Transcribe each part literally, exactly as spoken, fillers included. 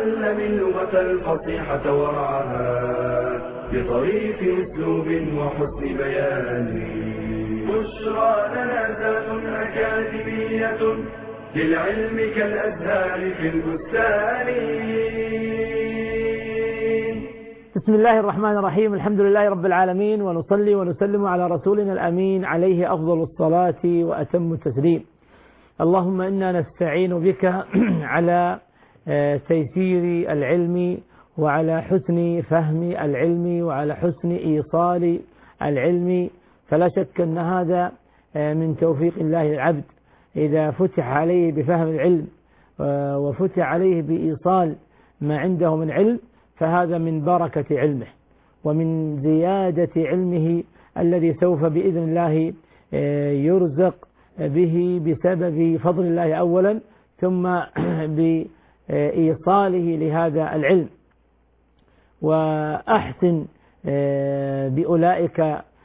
تعلم اللغة الفصيحة ورعاها بطريق أسلوب وحسن بيان. بشرى لنا ذات أكاديمية للعلم كالأزهار في البستان. بسم الله الرحمن الرحيم. الحمد لله رب العالمين، ونصلي ونسلم على رسولنا الأمين عليه أفضل الصلاة وأتم التسليم. اللهم إنا نستعين بك على تيسير العلم وعلى حسن فهم العلم وعلى حسن إيصال العلم، فلا شك أن هذا من توفيق الله العبد إذا فتح عليه بفهم العلم وفتح عليه بإيصال ما عنده من علم، فهذا من بركة علمه ومن زيادة علمه الذي سوف بإذن الله يرزق به بسبب فضل الله أولا، ثم بإيصاله لهذا العلم. وأحسن بأولئك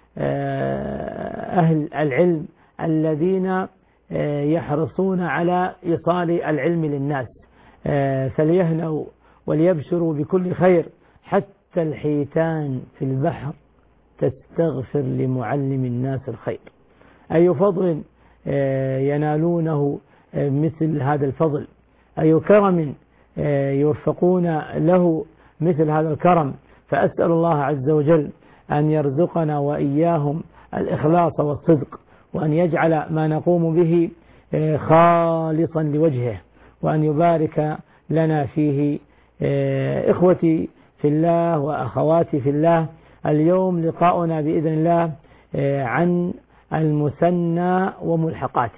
أهل العلم الذين يحرصون على إيصال العلم للناس، فليهنوا وليبشروا بكل خير. حتى الحيتان في البحر تستغفر لمعلم الناس الخير. أي فضل ينالونه مثل هذا الفضل، أي كرم يوفقون له مثل هذا الكرم. فأسأل الله عز وجل أن يرزقنا وإياهم الإخلاص والصدق، وأن يجعل ما نقوم به خالصا لوجهه، وأن يبارك لنا فيه. إخوتي في الله وأخواتي في الله، اليوم لقاؤنا بإذن الله عن المثنى وملحقاته.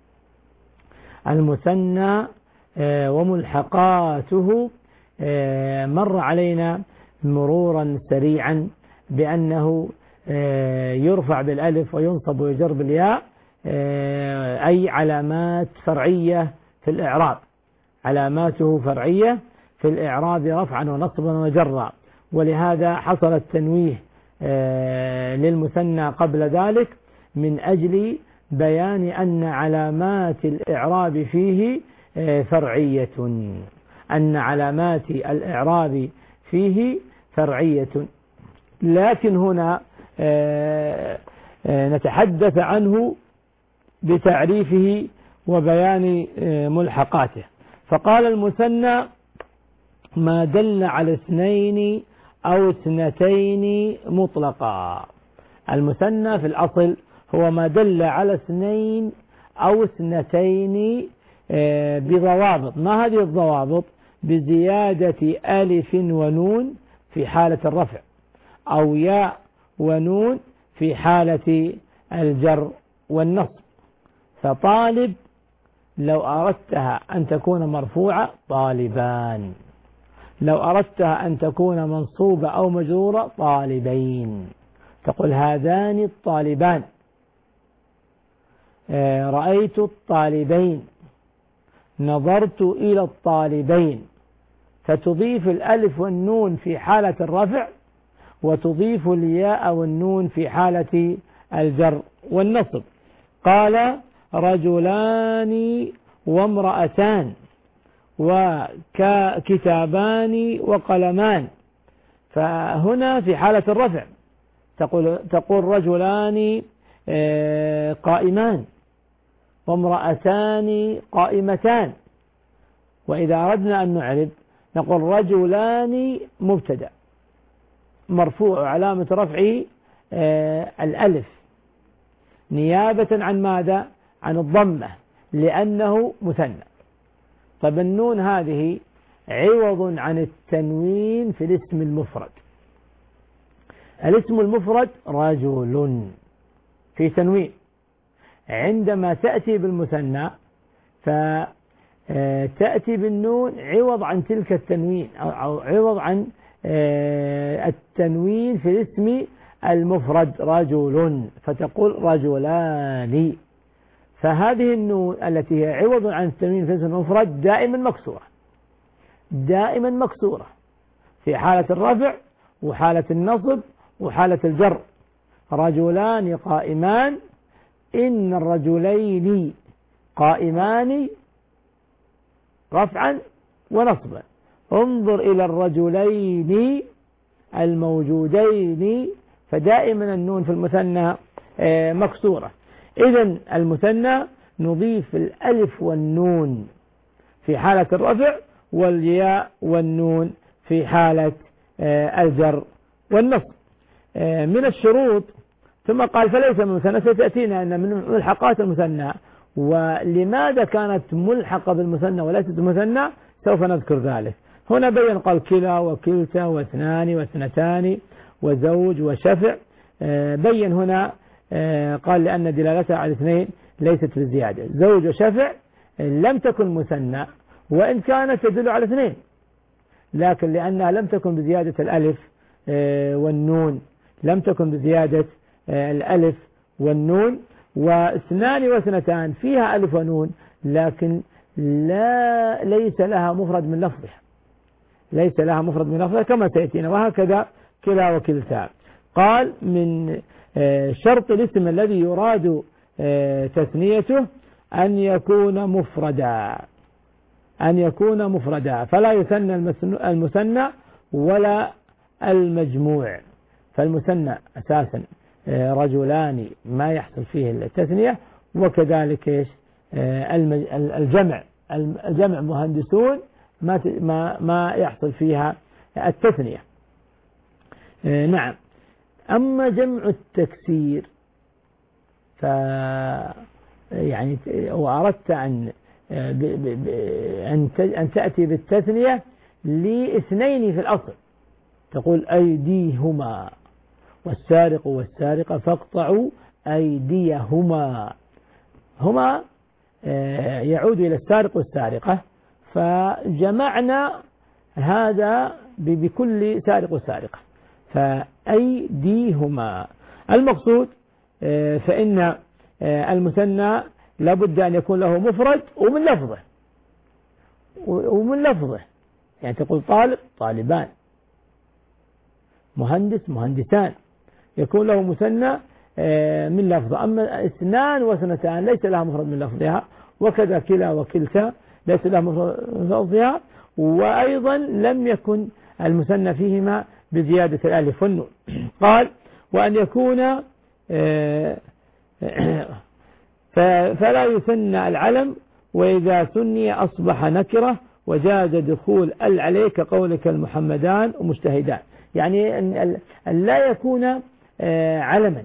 المثنى وملحقاته مر علينا مرورا سريعا بأنه يرفع بالألف وينصب ويجر بالياء، أي علامات فرعية في الإعراب. علاماته فرعية في الإعراب رفعا ونصبا وجرا، ولهذا حصل التنويه للمثنى قبل ذلك من أجل بيان أن علامات الإعراب فيه فرعية، أن علامات الإعراب فيه فرعية. لكن هنا نتحدث عنه بتعريفه وبيان ملحقاته. فقال المثنى ما دل على اثنين أو اثنتين مطلقا. المثنى في الأصل هو ما دل على اثنين أو اثنتين بضوابط. ما هذه الضوابط؟ بزيادة ألف ونون في حالة الرفع، أو ياء ونون في حالة الجر والنصب. فطالب لو أردتها أن تكون مرفوعة طالبان، لو أردتها أن تكون منصوبة أو مجرورة طالبين. تقول هذان الطالبان، رأيت الطالبين، نظرت إلى الطالبين. فتضيف الألف والنون في حالة الرفع، وتضيف الياء والنون في حالة الجر والنصب. قال رجلان وامرأتان وكتابان وقلمان. فهنا في حالة الرفع تقول, تقول رجلان قائمان وامرأتان قائمتان. وإذا أردنا أن نعرب نقول رجلان مبتدأ مرفوع علامة رفعه الألف نيابة عن ماذا؟ عن الضمة، لأنه مثنى. طب النون هذه عوض عن التنوين في الاسم المفرد. الاسم المفرد رجل في تنوين. عندما تأتي بالمثنى فتأتي بالنون عوض عن تلك التنوين، أو عوض عن التنوين في الاسم المفرد رجل، فتقول رجلان. فهذه النون التي هي عوض عن التنوين في الاسم المفرد دائما مكسورة، دائما مكسورة في حالة الرفع وحالة النصب وحالة الجر. رجلان قائمان، إن الرجلين قائمان رفعا ونصبا، انظر إلى الرجلين الموجودين، فدائما النون في المثنى مكسورة. إذن المثنى نضيف الألف والنون في حالة الرفع والياء والنون في حالة الجر والنصب. من الشروط ثم قال فليس من المثنى، ستأتينا أن من ملحقات المثنى، ولماذا كانت ملحقة بالمثنى وليست المثنى سوف نذكر ذلك. هنا بين قال كلا وكلتا واثنان واثنتان وزوج وشفع، بين هنا قال لأن دلالتها على الاثنين ليست بالزيادة. زوج وشفع لم تكن مثنى وإن كانت تدل على اثنين، لكن لأنها لم تكن بزيادة الألف والنون، لم تكن بزيادة الألف والنون. واثنان واثنتان فيها ألف ونون لكن لا ليس لها مفرد من لفظها، ليس لها مفرد من لفظها كما سيأتينا. وهكذا كلا وكلتا. قال من شرط الاسم الذي يراد تثنيته أن يكون مفردا، أن يكون مفردا، فلا يثنى المثنى ولا المجموع. فالمثنى أساسا رجلان ما يحصل فيه التثنية، وكذلك إيش الجمع، الجمع مهندسون ما ما ما يحصل فيها التثنية. نعم. أما جمع التكسير ف يعني وأردت أن أن تأتي بالتثنية لاثنين في الأصل، تقول أيديهما والسارق والسارقة فاقطعوا أيديهما، هما يعود إلى السارق والسارقة، فجمعنا هذا بكل سارق وسارقة فأيديهما. المقصود فإن المثنى لابد أن يكون له مفرد ومن لفظه، ومن لفظه يعني تقول طالب طالبان، مهندس مهندسان، يكون له مثنى من لفظه. أما اثنان واثنتان ليس لها مفرد من لفظها، وكذا كلا وكلتا ليس لها مفرد من لفظها، وأيضا لم يكن المثنى فيهما بزيادة الألف والنون. قال وأن يكون فلا يثنى العلم، وإذا ثني أصبح نكرة وجاز دخول ال عليه كقولك المحمدان ومجتهدان، يعني أن لا يكون علما.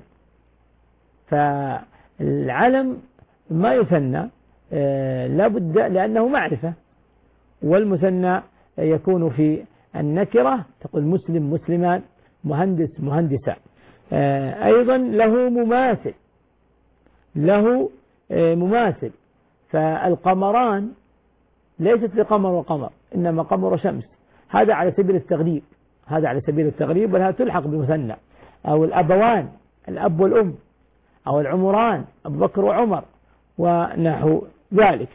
فالعلم ما يثنى لابد لأنه معرفة، والمثنى يكون في النكرة، تقول مسلم مسلمان، مهندس مهندسان. أيضا له مماثل، له مماثل، فالقمران ليست بقمر وقمر، إنما قمر وشمس، هذا على سبيل التغليب، هذا على سبيل التغليب، ولها تلحق بمثنى. أو الأبوان، الأب والأم، أو العمران، أبو بكر وعمر، ونحو ذلك.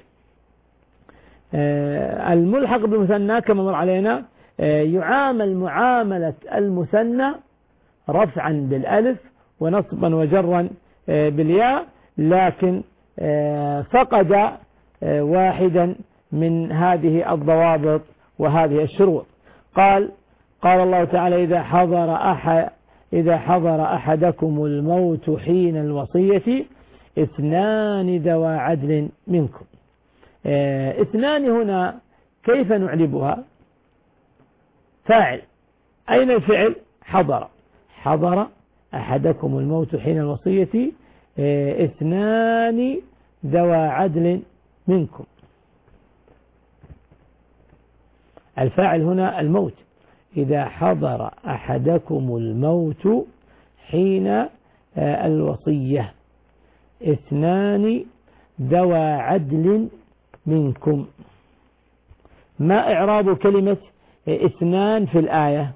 الملحق بالمثنى كما مر علينا يعامل معاملة المثنى رفعا بالألف ونصبا وجرا بالياء، لكن فقد واحدا من هذه الضوابط وهذه الشروط. قال قال الله تعالى إذا حضر أحد إذا حضر أحدكم الموت حين الوصية اثنان ذوى عدل منكم. اثنان هنا كيف نعربها؟ فاعل، أين الفعل؟ حضر، حضر أحدكم الموت حين الوصية اثنان ذوى عدل منكم. الفاعل هنا الموت، إذا حضر أحدكم الموت حين الوصية اثنان ذوى عدل منكم. ما إعراب كلمة اثنان في الآية؟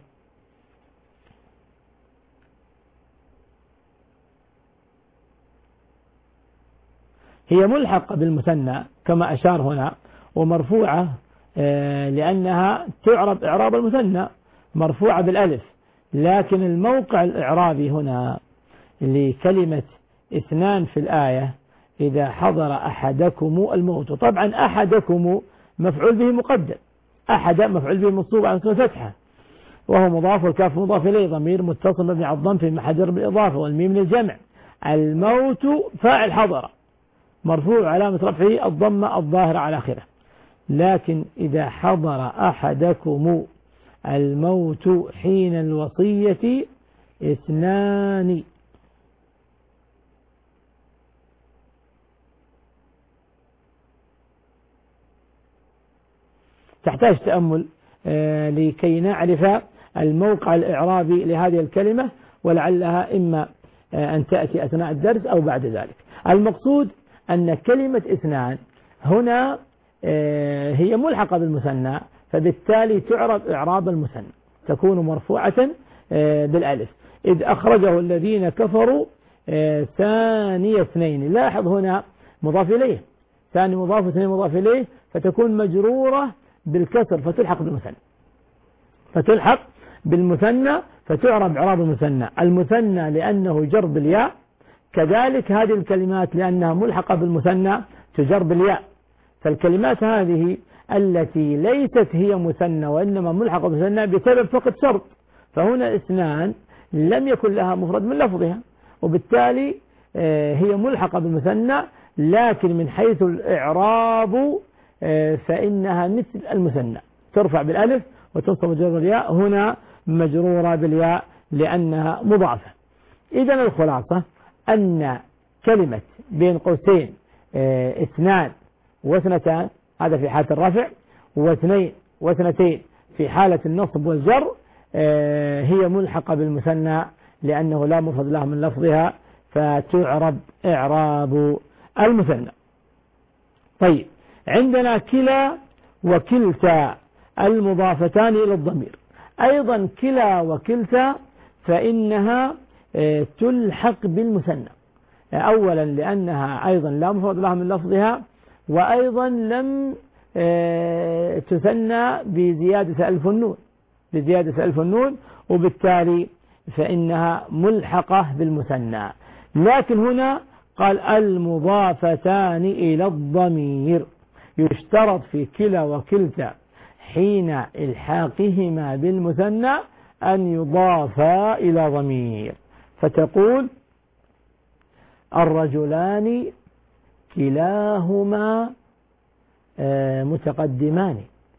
هي ملحقة بالمثنى كما أشار هنا، ومرفوعة لأنها تعرب إعراب المثنى، مرفوعة بالألف، لكن الموقع الإعرابي هنا لكلمة اثنان في الآية إذا حضر أحدكم الموت. طبعا أحدكم مفعول به مقدم، أحد مفعول به منصوب على فتحة وهو مضاف والكاف مضاف إليه ضمير متصل مبني على الضم في محل جر بالإضافة والميم للجمع. الموت فاعل حضر مرفوع علامة رفعه الضمة الظاهرة على آخره. لكن إذا حضر أحدكم الموت حين الوصية اثنان تحتاج تأمل آه لكي نعرف الموقع الإعرابي لهذه الكلمة، ولعلها إما آه أن تأتي أثناء الدرس أو بعد ذلك. المقصود أن كلمة اثنان هنا آه هي ملحقة بالمثنى، فبالتالي تعرب إعراب المثنى تكون مرفوعة آه بالألف. إذ أخرجه الذين كفروا آه ثاني اثنين. لاحظ هنا مضاف إليه، ثاني مضاف واثنين مضاف إليه، فتكون مجرورة بالكسر فتلحق بالمثنى فتلحق بالمثنى فتعرب إعراب المثنى. المثنى لأنه جر بالياء، كذلك هذه الكلمات لأنها ملحقة بالمثنى تجر بالياء. فالكلمات هذه التي ليست هي مثنى وإنما ملحقة بالمثنى بسبب فقط شرط، فهنا اثنان لم يكن لها مفرد من لفظها، وبالتالي هي ملحقة بالمثنى، لكن من حيث الإعراب فإنها مثل المثنى ترفع بالألف وتنصب مجرور بالياء، هنا مجرورة بالياء لأنها مضافة. إذن الخلاصة أن كلمة بين قوسين اثنان واثنتان هذا في حالة الرفع، واثنين واثنتين في حالة النصب والجر هي ملحقة بالمثنى لأنه لا مفرد لها من لفظها فتعرب إعراب المثنى. طيب، عندنا كلا وكلتا المضافتان إلى الضمير. أيضا كلا وكلتا فإنها تلحق بالمثنى، أولا لأنها أيضا لا مفرد لها من لفظها، وأيضا لم تثنى بزيادة ألف النون بزيادة ألف النون وبالتالي فإنها ملحقة بالمثنى. لكن هنا قال المضافتان إلى الضمير، يشترط في كلا وكلتا حين إلحاقهما بالمثنى أن يضافا إلى ضمير، فتقول الرجلان كلاهما متقدمان،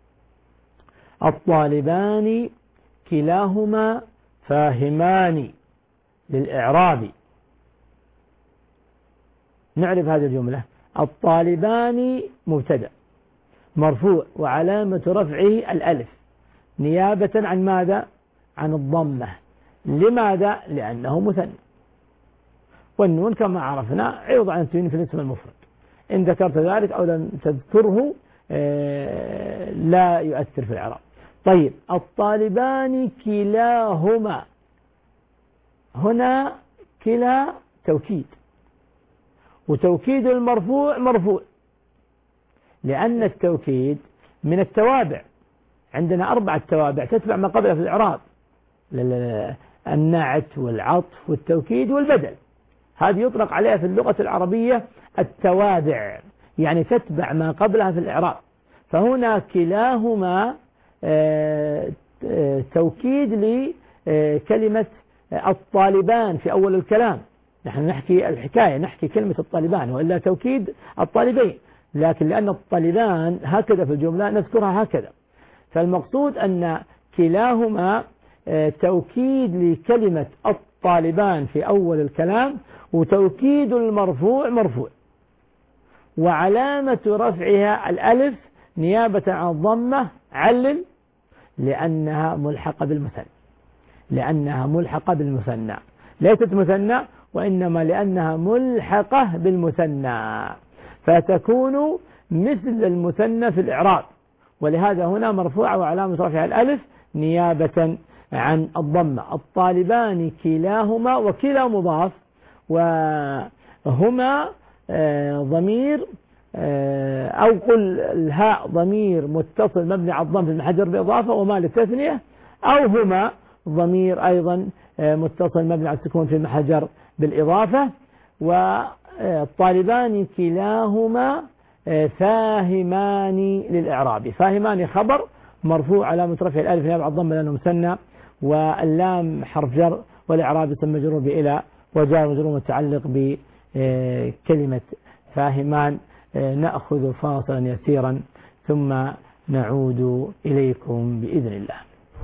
الطالبان كلاهما فاهمان للإعراب. نعرف هذه الجملة: الطالبان مبتدأ مرفوع وعلامة رفعه الألف نيابة عن ماذا؟ عن الضمة. لماذا؟ لأنه مثنى، والنون كما عرفنا عوض عن التنوين في الاسم المفرد، إن ذكرت ذلك أو لم تذكره لا يؤثر في الإعراب. طيب، الطالبان كلاهما، هنا كلا توكيد، وتوكيد المرفوع مرفوع لأن التوكيد من التوابع، عندنا أربعة توابع تتبع ما قبله في الإعراب: النعت والعطف والتوكيد والبدل. هذه يطلق عليها في اللغة العربية التوابع، يعني تتبع ما قبلها في الإعراب. فهنا كلاهما توكيد لكلمة الطالبان في أول الكلام. نحن نحكي الحكاية، نحكي كلمة الطالبان، وإلا توكيد الطالبين، لكن لأن الطالبان هكذا في الجملة نذكرها هكذا. فالمقصود أن كلاهما توكيد لكلمة الطالبان في أول الكلام، وتوكيد المرفوع مرفوع، وعلامة رفعها الألف نيابة عن الضمة. علل: لأنها ملحقة بالمثنى لأنها ملحقة بالمثنى ليست مثنى، وإنما لأنها ملحقة بالمثنى، فتكون مثل المثنى في الإعراب، ولهذا هنا مرفوعة وعلامة رفعها الألف نيابة عن الضمة. الطالبان كلاهما، وكلا مضاف، وهما ضمير أو قل الهاء ضمير متصل مبني على الضم في محل جر بالإضافة، وما للتثنية، أو هما ضمير أيضا متصل مبني على السكون في محل جر بالإضافة. والطالبان كلاهما فاهمان للإعراب. فاهمان خبر، مرفوع علامة رفع الألف نيابة عن الضمة لأنه مثنى، واللام حرف جر، والإعراب اسم مجرور بإلى، وجار مجرور متعلق بكلمة فاهمان. نأخذ فاصلا يسيرا ثم نعود إليكم بإذن الله.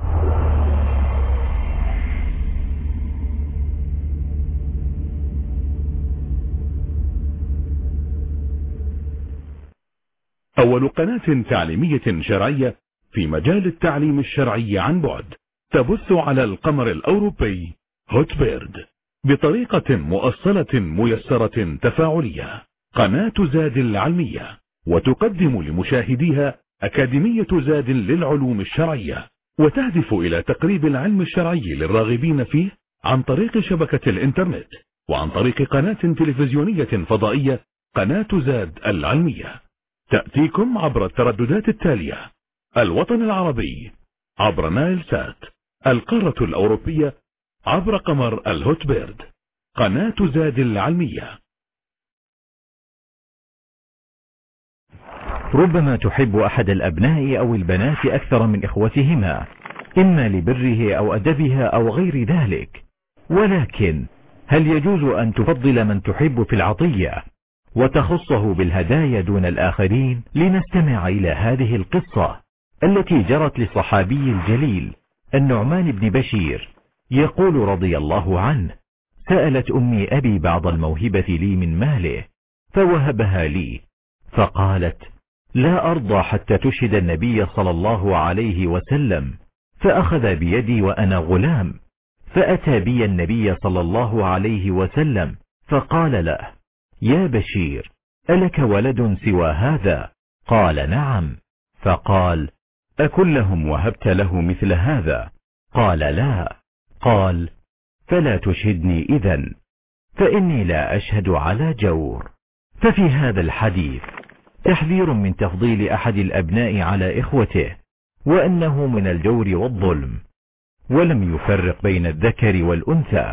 أول قناة تعليمية شرعية في مجال التعليم الشرعي عن بعد، تبث على القمر الأوروبي هوت بيرد بطريقة مؤصلة ميسرة تفاعلية. قناة زاد العلمية، وتقدم لمشاهديها أكاديمية زاد للعلوم الشرعية، وتهدف إلى تقريب العلم الشرعي للراغبين فيه عن طريق شبكة الإنترنت، وعن طريق قناة تلفزيونية فضائية قناة زاد العلمية. تأتيكم عبر الترددات التالية: الوطن العربي عبر نايل سات، القارة الأوروبية عبر قمر الهوت بيرد. قناة زاد العلمية. ربما تحب أحد الأبناء أو البنات أكثر من إخوتهما، إما لبره أو أدبها أو غير ذلك، ولكن هل يجوز أن تفضل من تحب في العطية وتخصه بالهدايا دون الآخرين؟ لنستمع إلى هذه القصة التي جرت للصحابي الجليل النعمان بن بشير، يقول رضي الله عنه: سألت أمي أبي بعض الموهبة لي من ماله فوهبها لي، فقالت: لا أرضى حتى تشهد النبي صلى الله عليه وسلم، فأخذ بيدي وأنا غلام، فأتى بي النبي صلى الله عليه وسلم فقال له: يا بشير، ألك ولد سوى هذا؟ قال: نعم. فقال: أكلهم وهبت له مثل هذا؟ قال: لا. قال: فلا تشهدني إذن، فإني لا أشهد على جور. ففي هذا الحديث تحذير من تفضيل أحد الأبناء على إخوته، وأنه من الجور والظلم، ولم يفرق بين الذكر والأنثى،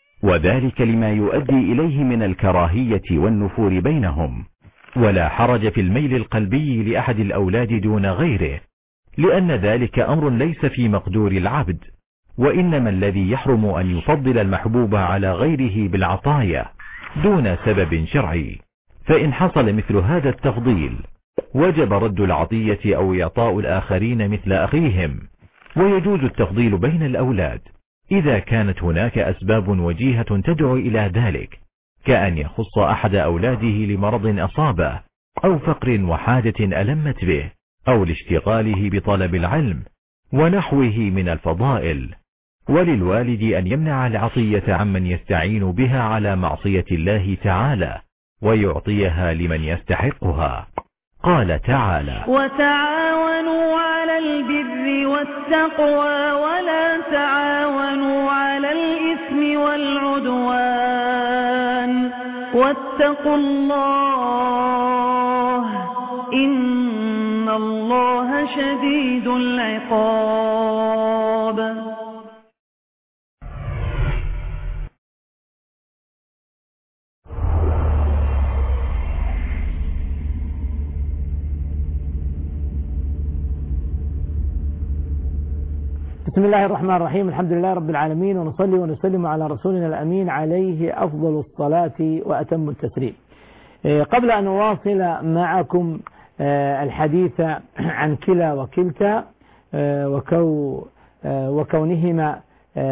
وذلك لما يؤدي إليه من الكراهية والنفور بينهم. ولا حرج في الميل القلبي لأحد الأولاد دون غيره، لأن ذلك أمر ليس في مقدور العبد، وإنما الذي يحرم أن يفضل المحبوب على غيره بالعطايا دون سبب شرعي. فإن حصل مثل هذا التفضيل وجب رد العطية أو إعطاء الآخرين مثل أخيهم. ويجوز التفضيل بين الأولاد إذا كانت هناك أسباب وجيهة تدعو إلى ذلك، كأن يخص أحد أولاده لمرض أصابه، أو فقر وحاجة ألمت به، أو لاشتغاله بطلب العلم ونحوه من الفضائل. وللوالد أن يمنع العطية عمن يستعين بها على معصية الله تعالى، ويعطيها لمن يستحقها. قال تعالى: وتعاونوا على البر والتقوى ولا تعاونوا على الإثم والعدوان واتقوا الله إن الله شديد العقاب. بسم الله الرحمن الرحيم، الحمد لله رب العالمين، ونصلي ونسلم على رسولنا الأمين عليه أفضل الصلاة وأتم التسليم. قبل أن أواصل معكم الحديث عن كلا وكلتا وكونهما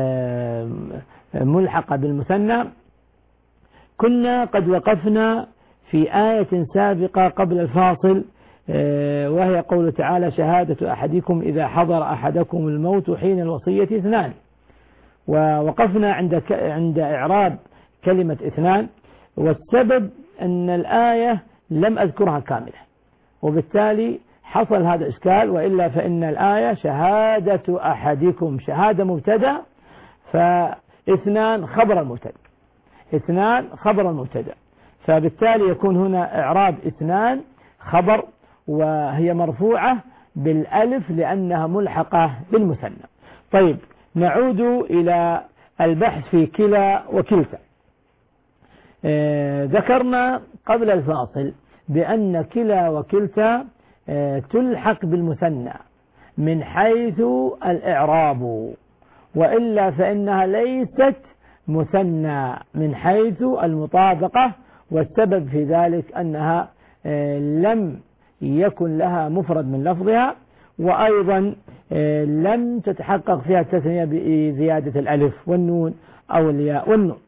ملحقة بالمثنى، كنا قد وقفنا في آية سابقة قبل الفاصل، وهي قول تعالى: شهادة أحدكم إذا حضر أحدكم الموت حين الوصية اثنان. ووقفنا عند عند إعراب كلمة اثنان، والسبب أن الآية لم أذكرها كاملة، وبالتالي حصل هذا إشكال. وإلا فإن الآية شهادة أحدكم، شهادة مبتدأ، فاثنان خبر المبتدأ، اثنان خبر المبتدأ، فبالتالي يكون هنا إعراب اثنان خبر، وهي مرفوعة بالألف لأنها ملحقة بالمثنى. طيب، نعود إلى البحث في كلا وكلتا. آه ذكرنا قبل الفاصل بأن كلا وكلتا آه تلحق بالمثنى، من حيث الإعراب، وإلا فإنها ليست مثنى من حيث المطابقة، والسبب في ذلك أنها لم يكن لها مفرد من لفظها، وأيضا لم تتحقق فيها التثنية بزيادة الألف والنون أو الياء والنون.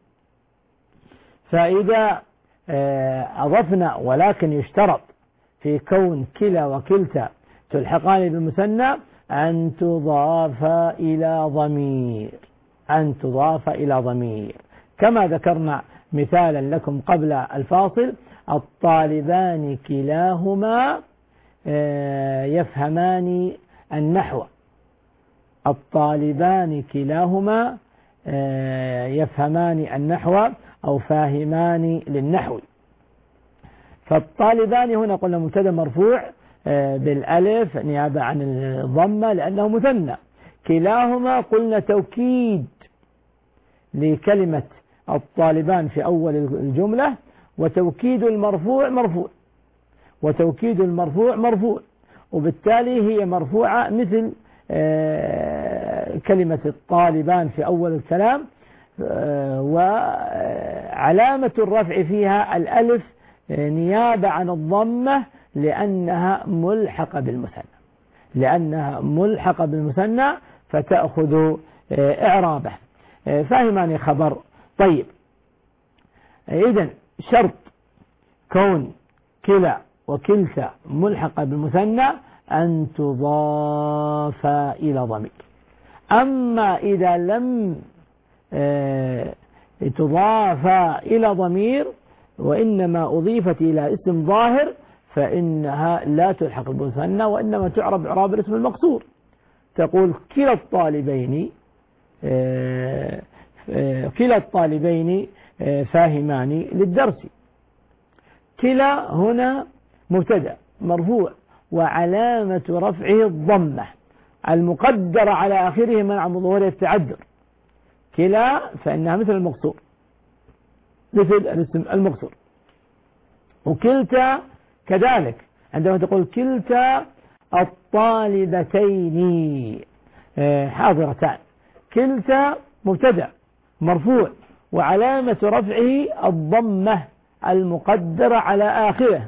فإذا أضفنا، ولكن يشترط في كون كلا وكلتا تلحقان بالمثنى أن تضاف إلى ضمير، أن تضاف إلى ضمير، كما ذكرنا مثالا لكم قبل الفاصل: الطالبان كلاهما يفهمان النحو، الطالبان كلاهما يفهمان النحو أو فاهمان للنحو. فالطالبان هنا قلنا مبتدا مرفوع بالألف نيابة عن الضمة لأنه مثنى. كلاهما قلنا توكيد لكلمة الطالبان في أول الجملة، وتوكيد المرفوع مرفوع، وتوكيد المرفوع مرفوع، وبالتالي هي مرفوعة مثل كلمة الطالبان في أول الكلام، وعلامة الرفع فيها الألف نيابة عن الضمة لأنها ملحقة بالمثنى، لأنها ملحقة بالمثنى فتأخذ إعرابه. فاهمان خبر. طيب، إذن شرط كون كلا وكلتا ملحقة بالمثنى أن تضاف إلى ضمير. أما إذا لم تضاف إلى ضمير وإنما أضيفت إلى اسم ظاهر فإنها لا تلحق بالمثنى، وإنما تعرب إعراب الاسم المقصور. تقول كلا الطالبين كلا الطالبين فاهمان للدرس. كلا هنا مبتدأ مرفوع وعلامة رفعه الضمة المقدرة على آخره منع من ظهور التعذر. كلا فإنها مثل المقصور، مثل الاسم المقصور. وكلتا كذلك، عندما تقول كلتا الطالبتين حاضرتان، كلتا مبتدأ مرفوع وعلامة رفعه الضمة المقدرة على آخره.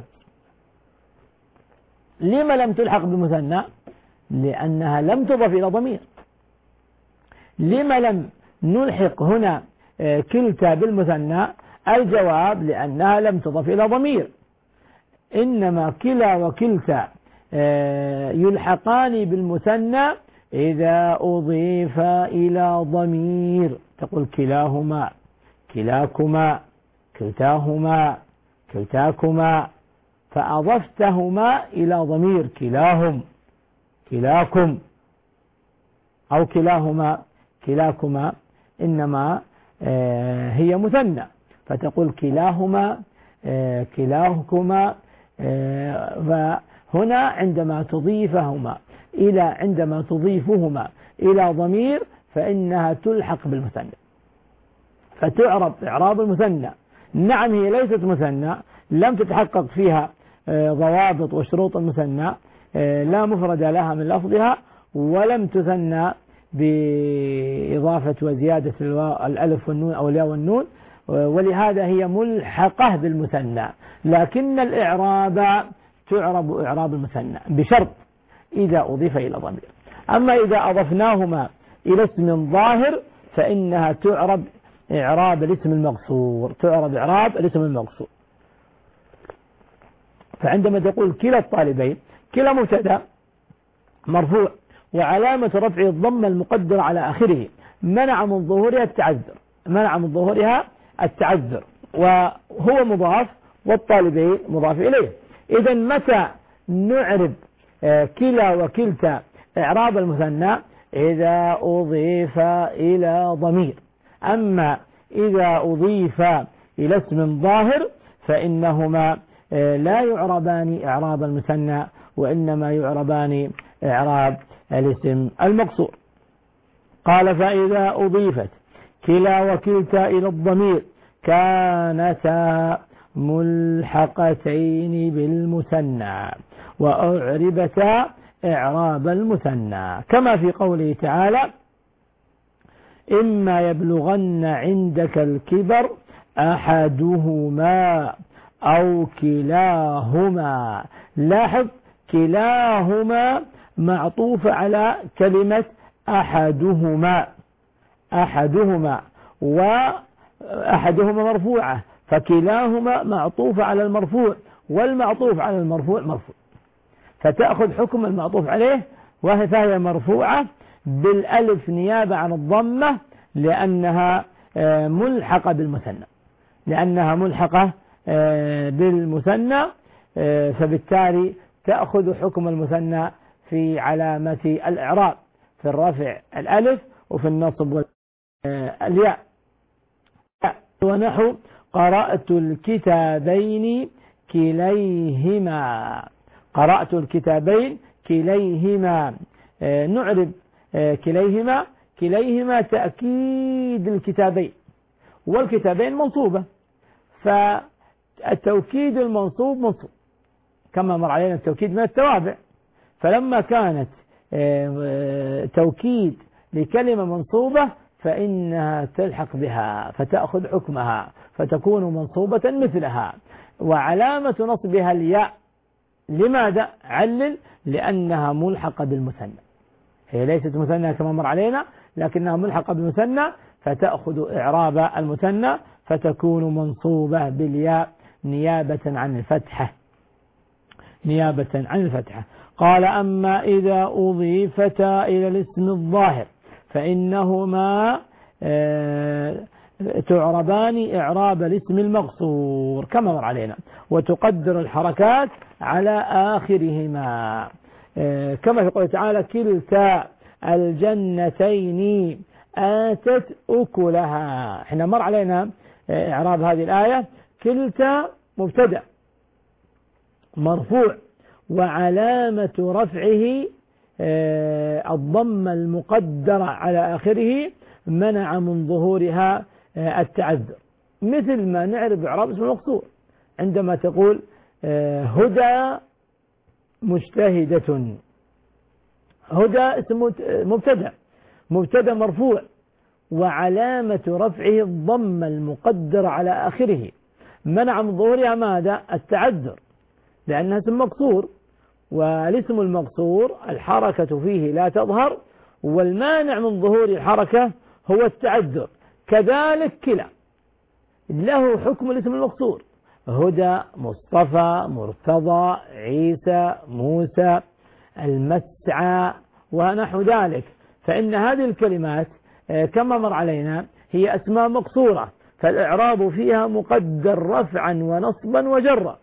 لما لم تلحق بالمثنى؟ لأنها لم تضف إلى ضمير. لما لم نلحق هنا كلتا بالمثنى؟ الجواب لأنها لم تضف إلى ضمير. إنما كلا وكلتا يلحقان بالمثنى إذا أضيف إلى ضمير. تقول كلاهما، كلاكما، كلتاهما، كلتاكما، فأضفتهما إلى ضمير كلاهم، كلاكم، أو كلاهما، كلاكما، إنما هي مثنى، فتقول كلاهما، كلاهكما. فهنا عندما تضيفهما إلى عندما تضيفهما إلى ضمير فإنها تلحق بالمثنى، فتعرب إعراب المثنى. نعم هي ليست مثنى، لم تتحقق فيها ضوابط وشروط المثنى، لا مفرد لها من لفظها، ولم تثنى بإضافة وزيادة الألف والنون أو الياء والنون، ولهذا هي ملحقة بالمثنى. لكن الإعراب تعرب إعراب المثنى بشرط إذا أضيف إلى ضمير. أما إذا أضفناهما إلى اسم ظاهر فإنها تعرب إعراب الاسم المقصور، تعرب إعراب الاسم المقصور. فعندما تقول كلا الطالبين، كلا مبتدأ مرفوع وعلامة رفعه الضمة المقدرة على آخره منع من ظهورها التعذر، منع من ظهورها التعذر، وهو مضاف والطالبين مضاف إليه. إذا متى نعرب كلا وكلتا إعراب المثنى؟ إذا أضيف إلى ضمير. أما إذا أضيف إلى اسم ظاهر فإنهما لا يعربان إعراب المثنى، وإنما يعربان إعراب الاسم المقصور. قال: فإذا أضيفت كلا وكلتا إلى الضمير كانتا ملحقتين بالمثنى وأعربتا إعراب المثنى، كما في قوله تعالى إما يبلغن عندك الكبر أحدهما أو كلاهما. لاحظ كلاهما معطوف على كلمة أحدهما، أحدهما وأحدهما مرفوعة، فكلاهما معطوف على المرفوع، والمعطوف على المرفوع مرفوع، فتأخذ حكم المعطوف عليه، وهي مرفوعة بالألف نيابة عن الضمة لأنها ملحقة بالمثنى، لأنها ملحقة بالمثنى، فبالتالي تأخذ حكم المثنى في علامة الإعراب، في الرفع الألف وفي النصب الياء. ونحو قرأت الكتابين كليهما، قرأت الكتابين كليهما. نعرب كليهما، كليهما تأكيد الكتابين، والكتابين منصوبة، فالتوكيد المنصوب منصوب كما مر علينا التوكيد من التوابع، فلما كانت توكيد لكلمة منصوبة فإنها تلحق بها فتأخذ حكمها فتكون منصوبة مثلها، وعلامة نصبها الياء. لماذا؟ علل، لأنها ملحقة بالمثنى، هي ليست مثنى كما مر علينا لكنها ملحقة بالمثنى، فتأخذ إعراب المثنى فتكون منصوبة بالياء نيابة عن الفتحة، نيابة عن الفتحة. قال أما إذا أضيفتا إلى الاسم الظاهر فإنهما تعربان إعراب الاسم المقصور كما مر علينا، وتقدر الحركات على آخرهما، كما في قوله تعالى كلتا الجنتين آتت أكلها. احنا مر علينا إعراب هذه الآية، كلتا مبتدأ مرفوع وعلامة رفعه الضمة المقدرة على آخره منع من ظهورها التعذر، مثل ما نعرف إعراب اسم المقصور عندما تقول هدى مجتهدة. هدى اسم مبتدأ، مبتدأ مرفوع وعلامة رفعه الضمة المقدرة على آخره منع من ظهورها ماذا؟ التعذر، لأنها اسم مقصور، والاسم المقصور الحركة فيه لا تظهر، والمانع من ظهور الحركة هو التعذر. كذلك كلا له حكم الاسم المقصور، هدى، مصطفى، مرتضى، عيسى، موسى، المسعى ونحو ذلك، فإن هذه الكلمات كما مر علينا هي أسماء مقصورة، فالإعراب فيها مقدر رفعا ونصبا وجرا.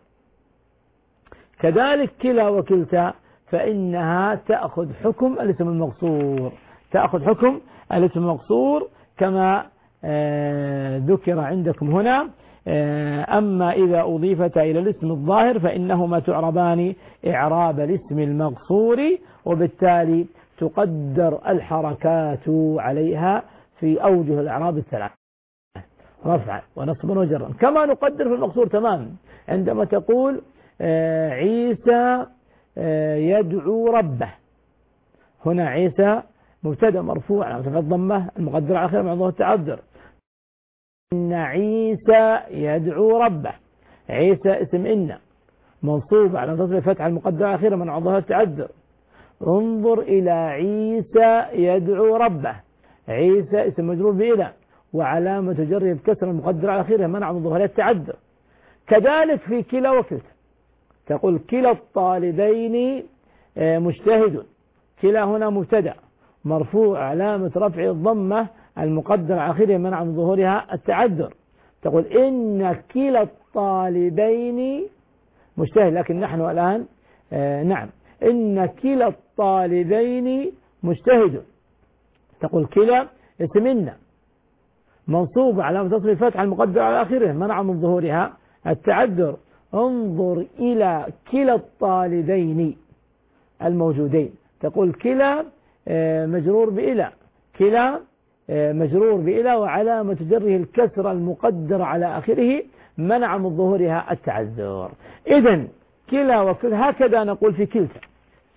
كذلك كلا وكلتا فإنها تأخذ حكم الاسم المقصور، تأخذ حكم الاسم المقصور كما ذكر عندكم هنا. أما إذا أضيفت إلى الاسم الظاهر فإنهما تعربان إعراب الاسم المقصور، وبالتالي تقدر الحركات عليها في أوجه الإعراب الثلاث، رفعا ونصبا وجرا، كما نقدر في المقصور تماما عندما تقول عيسى يدعو ربه. هنا عيسى مبتدأ مرفوع على الضمة المقدرة على آخره مع ظهور التعذر. إن عيسى يدعو ربه، عيسى اسم إن منصوب على تصل الفتحة المقدرة على آخره مع ظهور التعذر. انظر إلى عيسى يدعو ربه، عيسى اسم مجرور بإلى وعلامة جره الكسر المقدرة على آخره منع من ظهور التعذر. كذلك في كلا وكلتا تقول كلا الطالبين مجتهد، كلا هنا مبتدأ مرفوع علامة رفع الضمة المقدرة على آخره منع من ظهورها التعذر. تقول إن كلا الطالبين مجتهد، لكن نحن الآن آه نعم إن كلا الطالبين مجتهد، تقول كلا اسمنا منصوب علامة تصل الفتحة المقدرة على آخره منع من ظهورها التعذر. انظر إلى كلا الطالبين الموجودين، تقول كلا مجرور بإلى، كلا مجرور بإلى وعلامة جره الكسر المقدر على آخره منع من ظهورها التعذر. إذن كلا وكلا هكذا نقول في كلتا،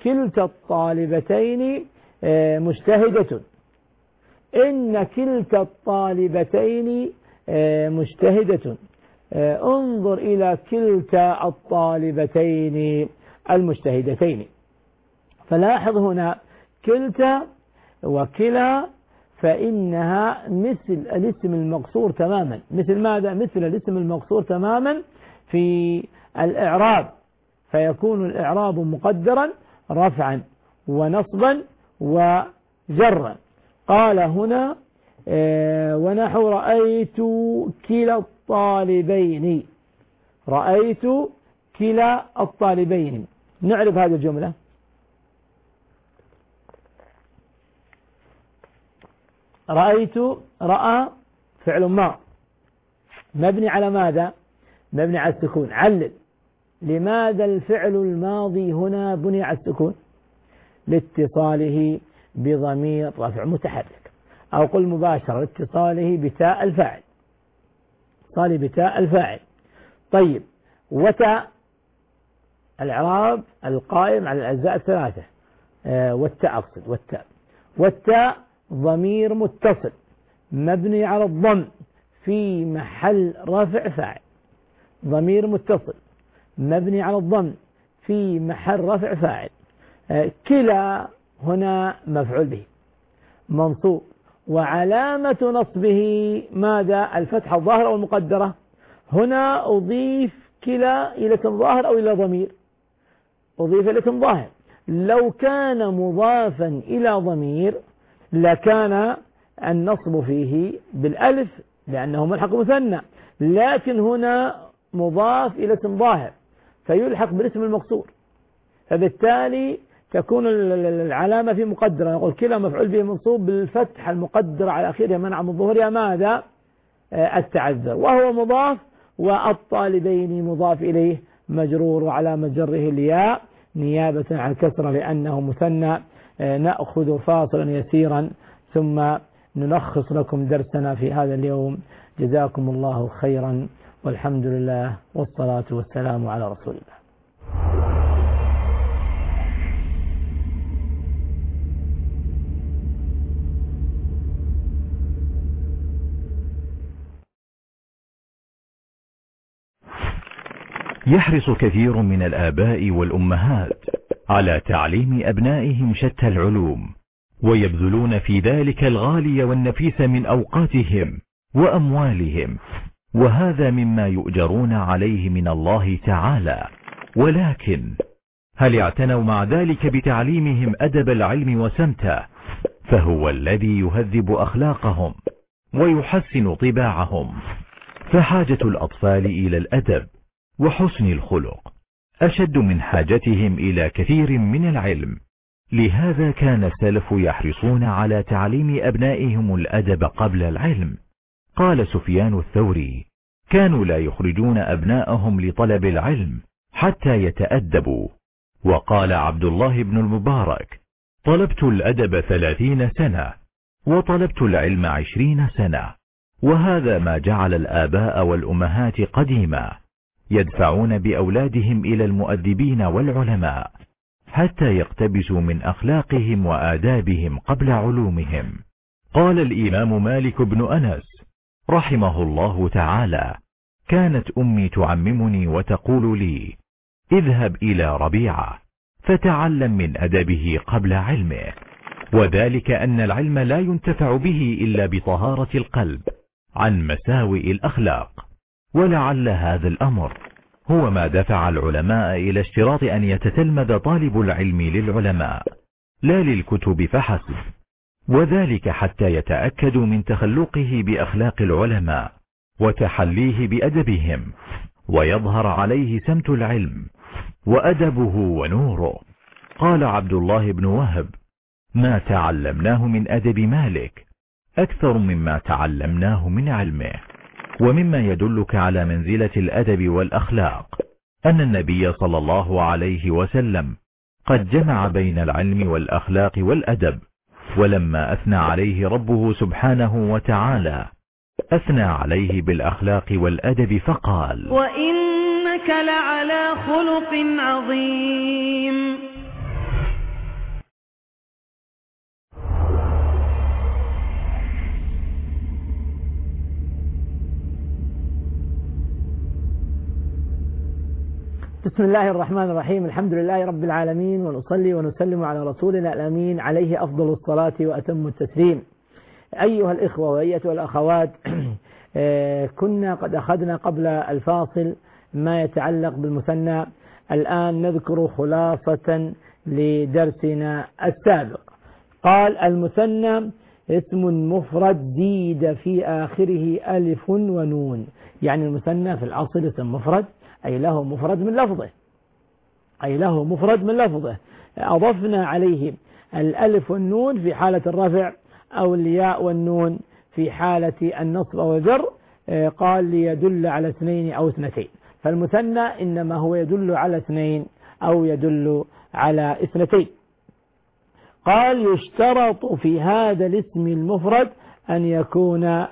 كلتا الطالبتين مجتهدة. إن كلتا الطالبتين مجتهدة. انظر إلى كلتا الطالبتين المجتهدتين. فلاحظ هنا كلتا وكلا فإنها مثل الاسم المقصور تماما. مثل ماذا؟ مثل الاسم المقصور تماما في الإعراب، فيكون الإعراب مقدرا رفعا ونصبا وجرا. قال هنا ونحو رأيت كلا الطالبين. رأيت كلا الطالبين. نعرف هذه الجملة. رأيت رأى فعل ما مبني على ماذا؟ مبني على السكون. علل لماذا الفعل الماضي هنا بني على السكون؟ لاتصاله بضمير رفع متحرك، أو قل مباشرة لاتصاله بتاء الفاعل. اتصاله بتاء الفاعل. طيب وتاء الإعراب القائم على الأجزاء الثلاثة. آه والتاء أقصد والتاء والتاء ضمير متصل مبني على الضم في محل رفع فاعل. ضمير متصل مبني على الضم في محل رفع فاعل. آه كلا هنا مفعول به منصوب، وعلامة نصبه ماذا؟ الفتحة الظاهرة والمقدرة. هنا أضيف كلا إلى اسم ظاهر أو إلى ضمير؟ أضيف إلى اسم ظاهر. لو كان مضافا إلى ضمير لكان النصب فيه بالألف لأنه ملحق مثنى، لكن هنا مضاف إلى اسم ظاهر فيلحق بالاسم المقصور، فبالتالي تكون العلامة في مقدرة. نقول كلا مفعول به منصوب بالفتح المقدرة على آخرها منع من ظهورها ماذا؟ التعذر، وهو مضاف، والطالبين مضاف إليه مجرور وعلامة جره الياء نيابة عن الكسرة لأنه مثنى. نأخذ فاصلا يسيرا ثم نلخص لكم درسنا في هذا اليوم. جزاكم الله خيرا والحمد لله والصلاة والسلام على رسول الله. يحرص كثير من الآباء والأمهات على تعليم أبنائهم شتى العلوم، ويبذلون في ذلك الغالي والنفيس من أوقاتهم وأموالهم، وهذا مما يؤجرون عليه من الله تعالى. ولكن هل اعتنوا مع ذلك بتعليمهم أدب العلم وسمته؟ فهو الذي يهذب أخلاقهم ويحسن طباعهم. فحاجة الأطفال إلى الأدب وحسن الخلق أشد من حاجتهم إلى كثير من العلم. لهذا كان السلف يحرصون على تعليم أبنائهم الأدب قبل العلم. قال سفيان الثوري: كانوا لا يخرجون أبنائهم لطلب العلم حتى يتأدبوا. وقال عبد الله بن المبارك: طلبت الأدب ثلاثين سنة وطلبت العلم عشرين سنة. وهذا ما جعل الآباء والأمهات قديما يدفعون بأولادهم إلى المؤدبين والعلماء حتى يقتبسوا من أخلاقهم وآدابهم قبل علومهم. قال الإمام مالك بن أنس رحمه الله تعالى: كانت أمي تعممني وتقول لي: اذهب إلى ربيعة فتعلم من أدبه قبل علمه. وذلك أن العلم لا ينتفع به إلا بطهارة القلب عن مساوئ الأخلاق. ولعل هذا الأمر هو ما دفع العلماء إلى اشتراط أن يتتلمذ طالب العلم للعلماء لا للكتب فحسب، وذلك حتى يتأكدوا من تخلقه بأخلاق العلماء وتحليه بأدبهم، ويظهر عليه سمت العلم وأدبه ونوره. قال عبد الله بن وهب: ما تعلمناه من أدب مالك أكثر مما تعلمناه من علمه. ومما يدلك على منزلة الأدب والأخلاق أن النبي صلى الله عليه وسلم قد جمع بين العلم والأخلاق والأدب. ولما أثنى عليه ربه سبحانه وتعالى أثنى عليه بالأخلاق والأدب فقال: وإنك لعلى خلق عظيم. بسم الله الرحمن الرحيم. الحمد لله رب العالمين، ونصلي ونسلم على رسولنا الأمين عليه أفضل الصلاة وأتم التسليم. أيها الإخوة وأيتها الأخوات، كنا قد أخذنا قبل الفاصل ما يتعلق بالمثنى. الآن نذكر خلاصة لدرسنا السابق. قال: المثنى اسم مفرد زيد في آخره ألف ونون. يعني المثنى في الأصل اسم مفرد، أي له مفرد من لفظه أي له مفرد من لفظه أضفنا عليه الألف والنون في حالة الرفع، أو الياء والنون في حالة النصب أو الجر. قال: ليدل على اثنين أو اثنتين. فالمثنى إنما هو يدل على اثنين أو يدل على اثنتين. قال: يشترط في هذا الاسم المفرد أن يكون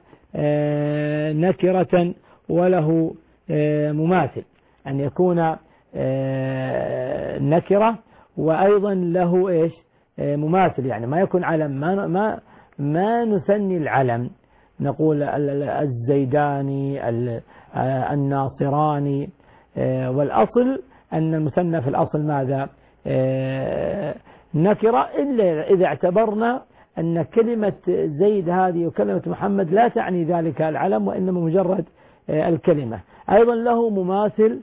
نكرة وله مماثل، أن يكون نكرة وأيضا له إيش مماثل. يعني ما يكون علم، ما ما ما نثني العلم، نقول الزيداني، الناصراني. والأصل أن المثنى في الأصل ماذا؟ نكرة، إلا إذا اعتبرنا أن كلمة زيد هذه وكلمة محمد لا تعني ذلك العلم، وإنما مجرد الكلمة. أيضا له مماثل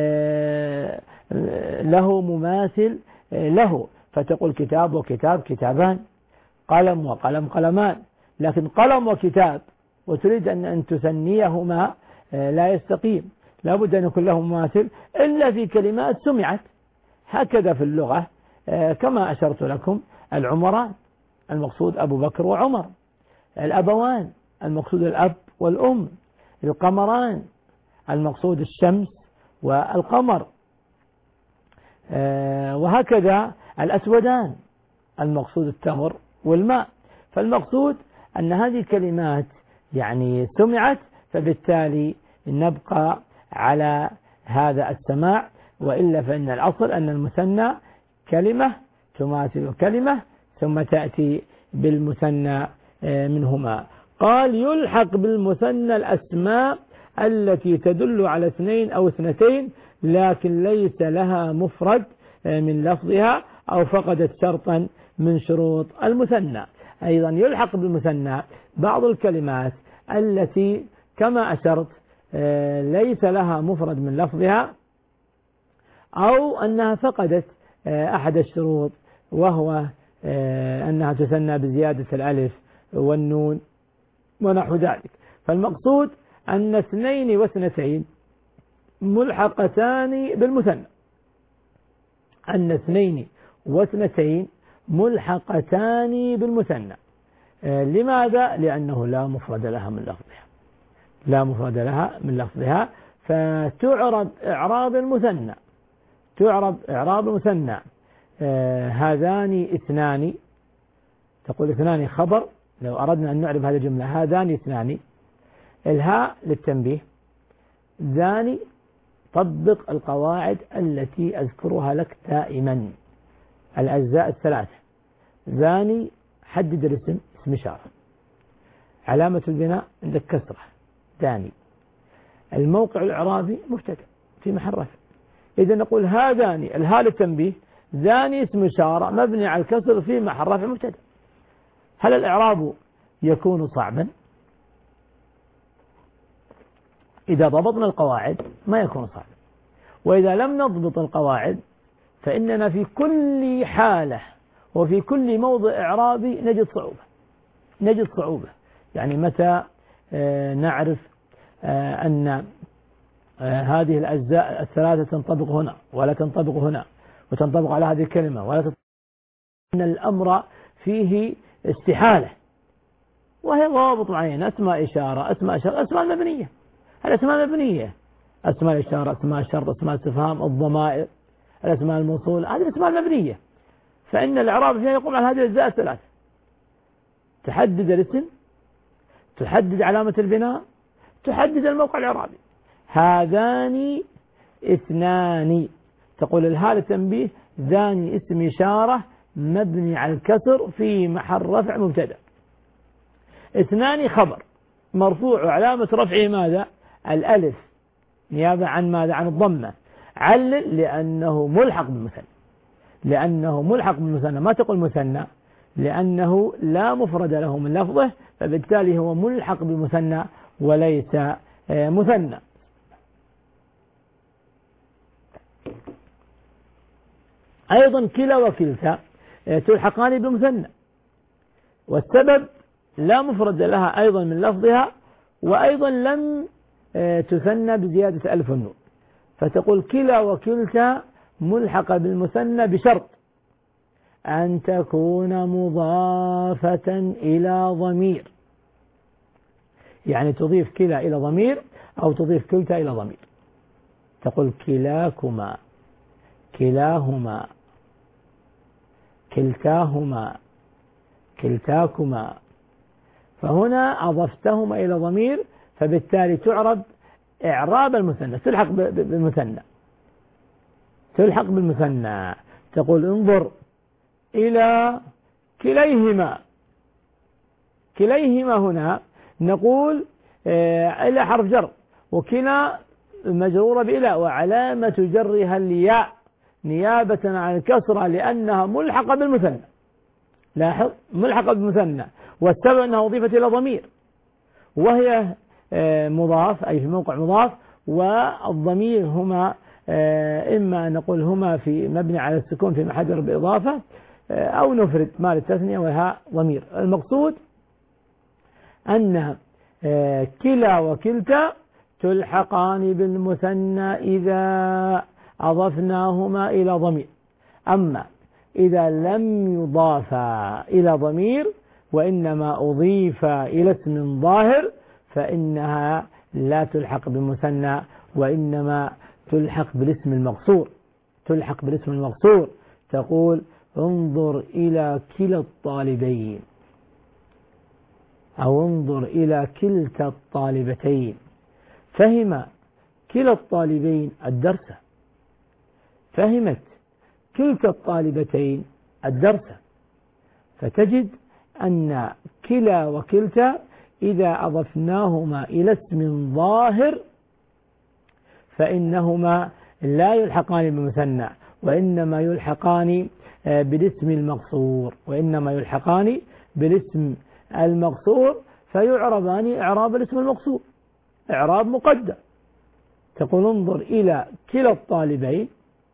له مماثل له، فتقول كتاب وكتاب كتابان، قلم وقلم قلمان. لكن قلم وكتاب وتريد أن أن تثنيهما لا يستقيم، لا بد أن يكون له مماثل إلا في كلمات سمعت هكذا في اللغة، كما أشرت لكم: العمران المقصود أبو بكر وعمر، الأبوان المقصود الأب والأم، القمران المقصود الشمس والقمر، وهكذا الأسودان المقصود التمر والماء. فالمقصود أن هذه الكلمات يعني سمعت، فبالتالي نبقى على هذا السماع، وإلا فإن الأصل أن المثنى كلمة تماثل كلمة ثم تأتي بالمثنى منهما. قال: يلحق بالمثنى الأسماء التي تدل على اثنين أو اثنتين لكن ليس لها مفرد من لفظها أو فقدت شرطا من شروط المثنى. أيضا يلحق بالمثنى بعض الكلمات التي كما أشرت ليس لها مفرد من لفظها أو أنها فقدت أحد الشروط، وهو أنها تثنى بزيادة الألف والنون ونحو ذلك. فالمقصود أن اثنين واثنتين ملحقتان بالمثنى، أن اثنين واثنتين ملحقتان بالمثنى. لماذا؟ لأنه لا مفرد لها من لفظها لا مفرد لها من لفظها فتعرب إعراب المثنى تعرب إعراب المثنى آه هذان اثنان، تقول اثنان خبر. لو أردنا أن نعرب هذه الجملة: هذان اثنان، الهاء للتنبيه، ذاني طبق القواعد التي أذكرها لك دائما، الأجزاء الثلاثة. ذاني حدد الاسم، اسم إشارة، علامة البناء عندك كسرة، ذاني. الموقع الإعرابي مبتدأ في محل رفع. إذا نقول هذان، الهاء للتنبيه، ذاني اسم إشارة مبني على الكسر في محل رفع مبتدأ. هل الإعراب يكون صعبا؟ إذا ضبطنا القواعد ما يكون صعبا، وإذا لم نضبط القواعد فإننا في كل حالة وفي كل موضع إعرابي نجد صعوبة نجد صعوبة يعني متى نعرف أن هذه الأجزاء الثلاثة تنطبق هنا ولا تنطبق هنا، وتنطبق على هذه الكلمة ولا تنطبق، أن الأمر فيه استحالة، وهي ضوابط معينة: أسماء إشارة، أسماء إشارة، أسماء مبنية. الأسماء مبنية، أسماء الإشارة، أسماء الشرط، أسماء الاستفهام، الضمائر، الأسماء الموصولة، هذه الأسماء المبنية. فإن الإعراب فيها يقوم على هذه الأجزاء الثلاثة: تحدد الاسم، تحدد علامة البناء، تحدد الموقع الإعرابي. هذان اثنان، تقول الهاء للتنبيه: ذاني اسم إشارة مبني على الكسر في محل رفع مبتدأ. اثنان خبر مرفوع، علامة رفعه ماذا؟ الألف، نيابة عن ماذا؟ عن الضمة. علل لأنه ملحق بالمثنى، لأنه ملحق بالمثنى، ما تقول مثنى، لأنه لا مفرد له من لفظه، فبالتالي هو ملحق بالمثنى وليس مثنى. أيضا كلا وكلتا تلحقان بمثنى، والسبب لا مفرد لها أيضا من لفظها، وأيضا لم تثنى بزيادة ألف النون، فتقول كلا وكلتا ملحقة بالمثنى بشرط أن تكون مضافة إلى ضمير، يعني تضيف كلا إلى ضمير أو تضيف كلتا إلى ضمير. تقول كلاكما، كلاهما، كلتاهما، كلتاكما، فهنا أضفتهما إلى ضمير، فبالتالي تعرب إعراب المثنى، تلحق بالمثنى، تلحق بالمثنى. تقول انظر إلى كليهما، كليهما هنا نقول إلى حرف جر، وكلا مجرورة بإلى، وعلامة جرها الياء نيابة عن الكسرة لأنها ملحقة بالمثنى. لاحظ، ملحقة بالمثنى، والسبب أنها أضيفت إلى ضمير، وهي مضاف أي في موقع مضاف، والضمير هما إما أن نقول هما في مبني على السكون في محل رفع إضافة، أو نفرد مال التثنية وها ضمير. المقصود أن كلا وكلتا تلحقان بالمثنى إذا أضفناهما إلى ضمير، أما إذا لم يضافا إلى ضمير وإنما أضيف إلى اسم ظاهر فإنها لا تلحق بالمثنى، وإنما تلحق بالاسم المقصور، تلحق بالاسم المقصور. تقول انظر إلى كلا الطالبين، أو انظر إلى كلتا الطالبتين. فهم كلا الطالبين الدرس، فهمت كلتا الطالبتين الدرس، فتجد أن كلا وكلتا إذا أضفناهما إلى اسم ظاهر فإنهما لا يلحقان بالمثنى، وإنما يلحقان بالاسم المقصور، وإنما يلحقان بالاسم المقصور، فيعربان إعراب الاسم المقصور، إعراب مقدر. تقول انظر إلى كلا الطالبين،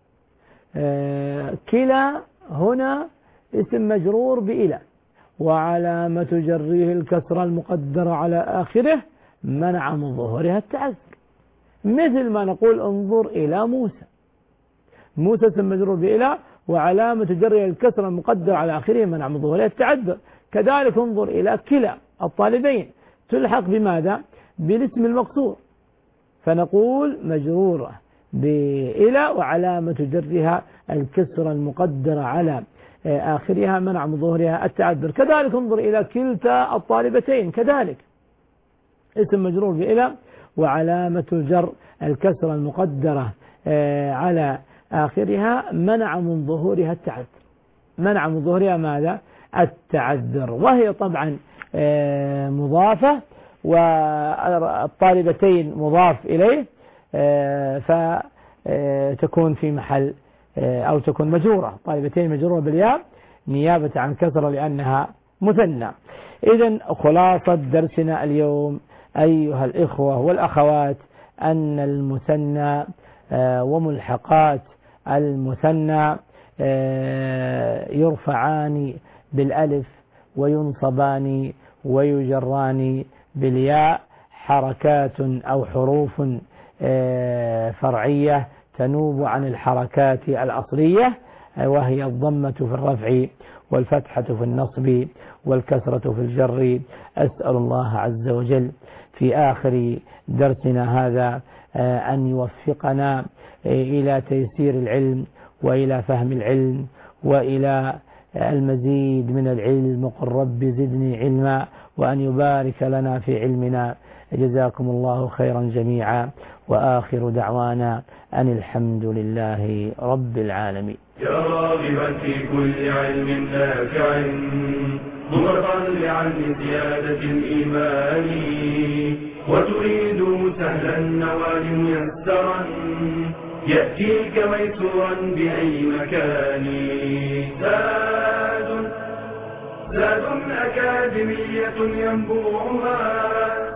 كلا هنا اسم مجرور بإلى، وعلامة جره الكسرة المقدرة على آخره منع من ظهورها التعذر، مثل ما نقول انظر إلى موسى، موسى اسم مجرور بإلى وعلامة جره الكسرة المقدرة على آخره منع من ظهورها التعذر. كذلك انظر إلى كلا الطالبين تلحق بماذا؟ بالاسم المقصور، فنقول مجرورة بإلى وعلامة جرها الكسرة المقدرة على آخرها منع من ظهورها التعذر. كذلك انظر إلى كلتا الطالبتين، كذلك اسم مجرور بإلى وعلامة جر الكسرة المقدرة على آخرها منع من ظهورها التعذر، منع من ظهورها ماذا؟ التعذر، وهي طبعا مضافة والطالبتين مضاف إليه، فتكون في محل أو تكون مجرورة، طالبتين مجرورة بالياء نيابة عن كسرة لأنها مثنى. إذن خلاصة درسنا اليوم أيها الإخوة والأخوات أن المثنى وملحقات المثنى يرفعان بالألف وينصبان ويجران بالياء حركات أو حروف فرعية تنوب عن الحركات الأصلية، وهي الضمة في الرفع والفتحة في النصب والكسرة في الجر. أسأل الله عز وجل في آخر درسنا هذا أن يوفقنا إلى تيسير العلم وإلى فهم العلم وإلى المزيد من العلم، وقل رب زدني علما، وأن يبارك لنا في علمنا. جزاكم الله خيرا جميعا، وآخر دعوانا أن الحمد لله رب العالمين. يا راغبا في كل علم نافع متطلعا لزيادة الإيمان، وتريد سهلا النوال ميسرا يأتيك ميسورا بأي مكان. زاد زاد أكاديمية ينبوعها